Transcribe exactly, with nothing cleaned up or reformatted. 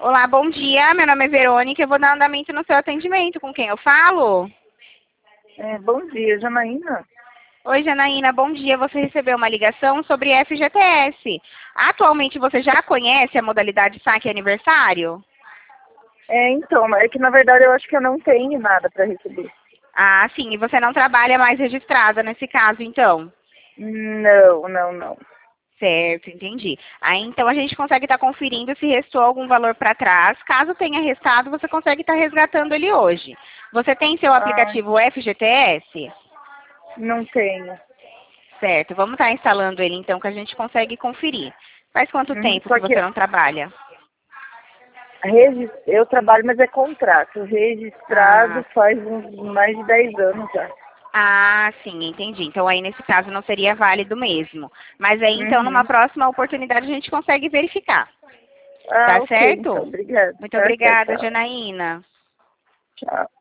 Olá, bom dia. Meu nome é Verônica. Eu vou dar andamento no seu atendimento. Com quem eu falo? É, bom dia, Janaína. Oi, Janaína. Bom dia. Você recebeu uma ligação sobre F G T S. Atualmente, você já conhece a modalidade saque aniversário? É, então, é que na verdade eu acho que eu não tenho nada para receber. Ah, sim. E você não trabalha mais registrada nesse caso, então? Não, não, não. Certo, entendi. Aí, então, a gente consegue estar conferindo se restou algum valor para trás. Caso tenha restado, você consegue estar resgatando ele hoje. Você tem seu Ah, aplicativo F G T S? não tenho. Certo, vamos estar instalando ele então, que a gente consegue conferir. Faz quanto Uhum, tempo que só que você não trabalha? regis- eu trabalho, mas é contrato. Ah, Registrado faz uns mais de dez anos já. ah, sim, entendi. Então aí nesse caso não seria válido mesmo. Mas aí então numa Uhum. próxima oportunidade a gente consegue verificar. Ah, Tá ok, então, certo? obrigada. Muito Tá certo, obrigada, tchau. Janaína. Tchau.